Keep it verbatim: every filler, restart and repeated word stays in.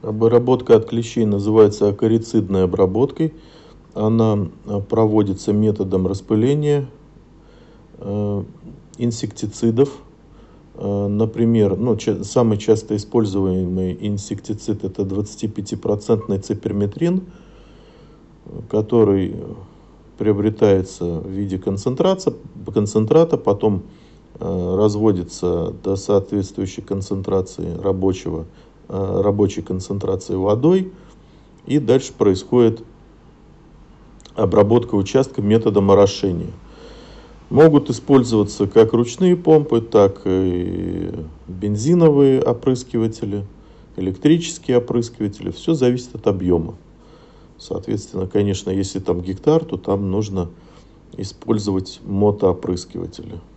Обработка от клещей называется акарицидной обработкой. Она проводится методом распыления э, инсектицидов. Э, например, ну, ча- самый часто используемый инсектицид — это двадцатипятипроцентный циперметрин, который приобретается в виде концентрата, концентрата, потом э, разводится до соответствующей концентрации рабочего, э, рабочей концентрации водой, и дальше происходит обработка участка методом орошения. Могут использоваться как ручные помпы, так и бензиновые опрыскиватели, электрические опрыскиватели. Все зависит от объема. Соответственно, конечно, если там гектар, то там нужно использовать мотоопрыскиватели.